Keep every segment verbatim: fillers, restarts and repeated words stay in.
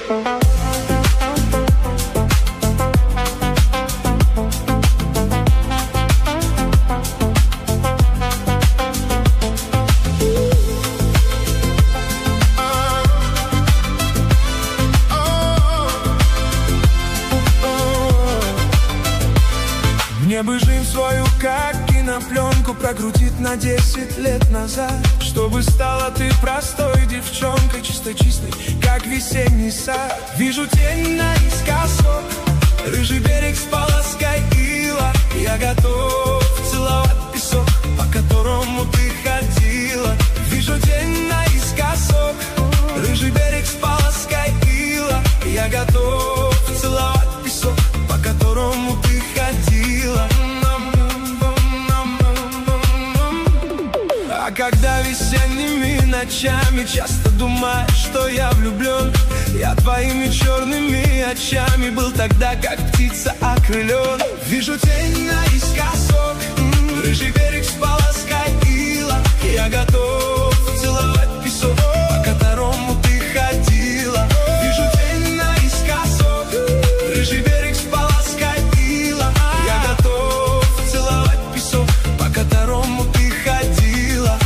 Мне бы жизнь свою, как кинопленку, прокрутить на десять лет назад, чтобы стала ты простой девчонкой, чисто-чистой, как весенний сад. Вижу тень наискосок, рыжий берег с полоской ила. Я готов целовать песок, по которому ты ходила. Вижу тень наискосок, рыжий берег с полоской ила. Я готов целовать песок, по которому ты ходила. А когда весенними ночами часто думаешь, что я влюблен, я твоими черными очами был тогда, как птица окрылен. Вижу тень наискосок, рыжий берег с полоской ила. Я готов целовать песок, по которому ты ходила. Вижу тень наискосок, рыжий берег с полоской ила. Я готов целовать песок, по которому ты ходила.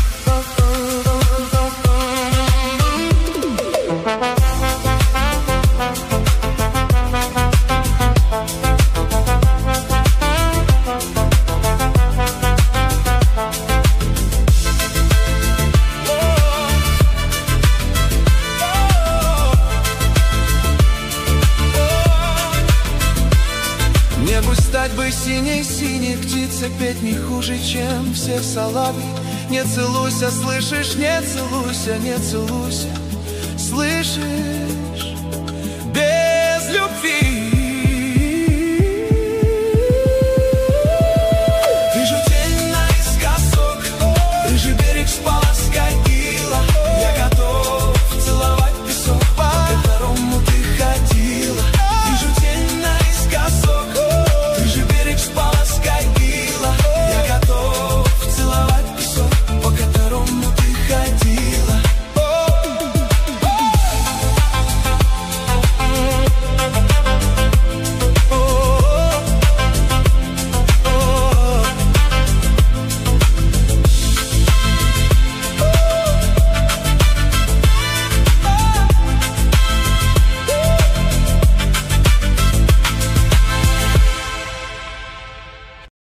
Небу стать бы синей-синей птицей, петь не хуже, чем все соловьи. Не целуйся, слышишь, не целуйся, не целуйся, слышишь?